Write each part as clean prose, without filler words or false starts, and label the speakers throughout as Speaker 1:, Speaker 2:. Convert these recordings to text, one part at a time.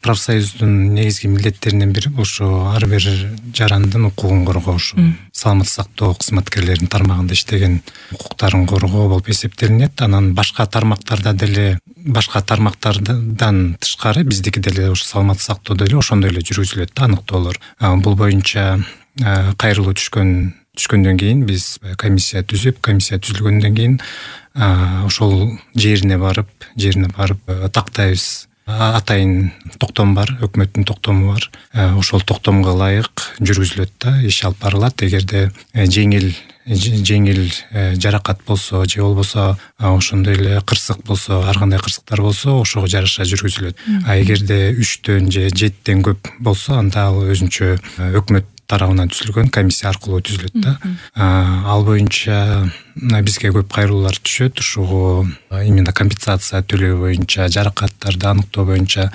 Speaker 1: профсоюздун негизги милдеттеринин бири ошо ар бир жарандын укугун коргоо, ушу саламаттык сактоо кызматкерлеринин тармагында иштеген укуктарын коргоо болуп эсептелинет. Анан башка тармактарда деле, башка тармактардан тышкары биздики деле ушу саламаттык сактоодо эле ошондой эле жүргүзүлөт да аныктоолор. Бул боюнча кайрылуу түшкөндөн кийин биз комиссия түзүлгөндөн кийин ошол жерине барып тактайбыз. Атайын токтом бар, өкмөттүн токтому бар. Ошол токтомго ылайык жүргүзүлөт да, иш алып барылат. Эгерде жеңил жаракат болсо же болбосо ошондой эле кырсык болсо, ар кандай кырсыктар болсо ошого жараша жүргүзүлөт. Эгерде 3төн же 7тен көп болсо анда ал өзүнчө өкмөт тарабынан түзүлгөн комиссия аркылуу түзүлөт да. Ал боюнча бизге көп кайрылуулар түшөт. Ушугу именно компенсация төлөө боюнча, жаракаттарды аныктоо боюнча,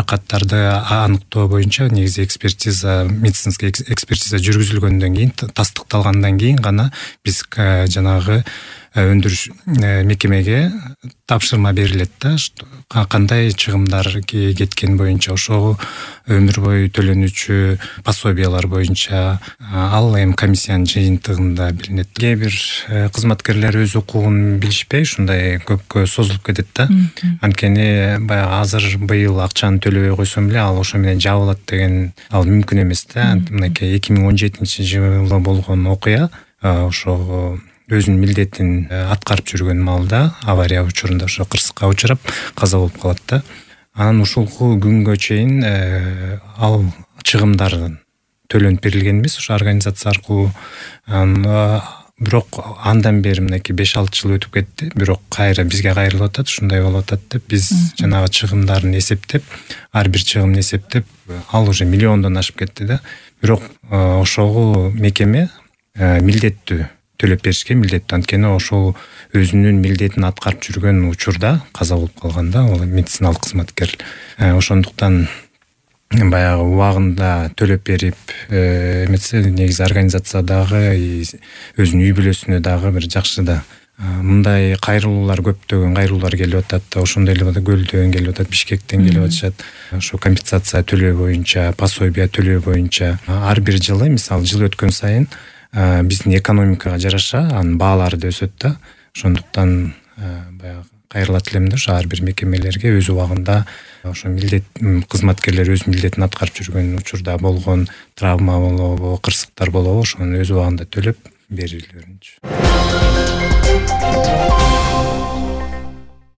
Speaker 1: негизи медицинский экспертиза жүргүзүлгөндөн кийин, тастыкталгандан кийин гана биз жанагы өндүрүш мекемеге тапшырма берилет да. Кандай чыгымдар кеткен боюнча, ошого өмүр бою төлөнүүчү пособиялар боюнча ал эми комиссиянын жыйынтыгында билинет. Кээ бир кызматкерлер өз укугун билишпей ушундай көпкө созулуп кетет да. Анткени баягы азыр быйыл акчаны төлөбөй койсом эле ал ошо менен жабылат деген ал мүмкүн эмес да. Мынакей 2017-жылы болгон окуя ошого өзүнүн милдетин аткарып жүргөн маалда авария учурунда ошо кырсыкка учурап каза болуп калат да. Анан ушулку күнгө чейин ал чыгымдар төлөнүп берилген эмес ошо организация аркылуу. Бирок андан бери мынакей 5-6 жыл өтүп кетти. Бирок кайра бизге кайрылып атат, ушундай болуп атат деп биз жанагы чыгымдарын эсептеп, ар бир чыгымды эсептеп, ал уже миллиондон ашып кетти да. Бирок ошого мекеме милдеттүү төлөп беришке милдеттүү. Анткени ошол өзүнүн милдетин аткарып жүргөн учурда каза болуп калганда, ал медициналык кызматкер. Ошондуктан баягы убагында төлөп берип, негизи организациядагы өзүнүн үй бүлөсүнө дагы бир жакшы да. Мындай кайрылуулар, көптөгөн кайрылуулар келип атат да. Ошондой эле Көлдөн келип атат, Бишкектен келип атышат. Ошо компенсация төлөө боюнча, пособия төлөө боюнча ар бир жылы, мисалы жыл өткөн сайын биздин экономикага жараша анын баалары да өсөт да. Ошондуктан баягы кайрылат элем да ошо ар бир мекемелерге өз убагында ошо кызматкерлер өз милдетин аткарып жүргөн учурда болгон травма болобу, кырсыктар болобу, ошону өз убагында төлөп берилүүнчү.